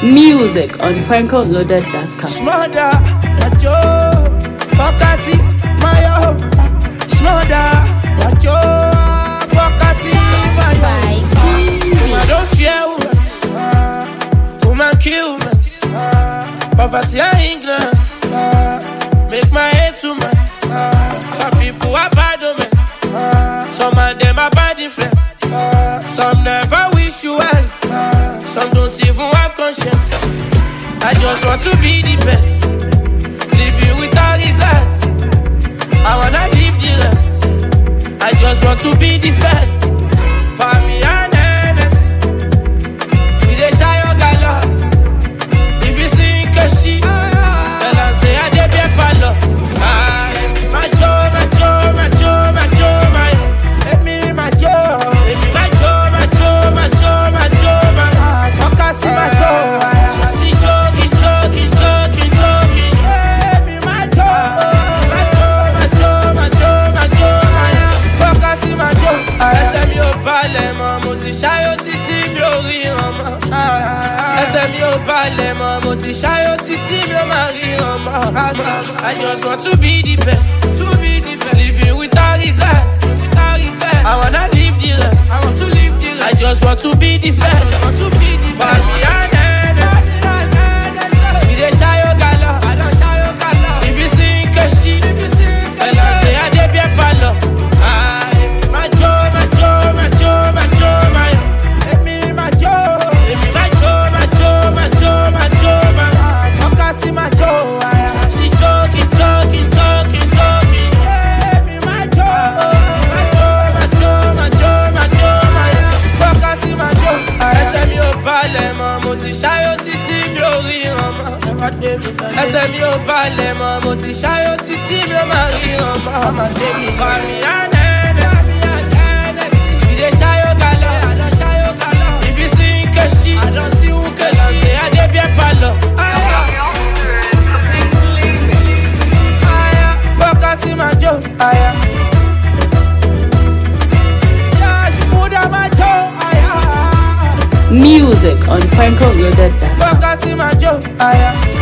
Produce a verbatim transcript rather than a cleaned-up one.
Music on Pranko Loaded dot com. Smother, macho, focati, mayo. Smother, macho, focati, mayo. I don't fear women, woman kill women. Poverty and ignorance make my head too much. Some people are bad women, some of them are bad influence. Some never wish you well, some don't even have conscience. I just want to be the best, living without regret. I wanna live the rest. I just want to be the first. For me and N S, we dey shy your gala. If you see Kashi, tell am say I dey be a palo. Ah, macho, macho, macho, macho, macho. Let me macho, let me macho, macho, macho, macho, macho. Focus macho. Ṣayọ̀ títí mi ò ríran mọ́. Ẹsẹ̀ mi ò balẹ̀ mọ́, mo ti ṣayọ̀ títí mi ò máa ríran mọ́. I just want to be the best, to be the best. Living without regret, without regret. I wanna live the rest, I want to live the rest. I just want to be the best, I want to be the best. Me and N S, we dey ṣayọ̀ gala, I don ṣayọ̀ gala. If you see Kashi, tell am say I dey be a palo. Ẹsẹ̀ mi ò balẹ̀ mọ́, mo ti ṣayọ̀ títí mi ò máa ríran mọ́. Bàmí Anẹ́nẹ́sì, we dey ṣayọ̀ gala, àdán ṣayọ̀ gala. If you see Nkechi, àdán sí Nkechi, ṣe Adébíyẹ palọ̀. Fọ́kàtì máa jó, àyà. Yashmuda máa jó, àyà. Music on Pranko Loaded dot com. Fọ́kàtì máa jó, àyà.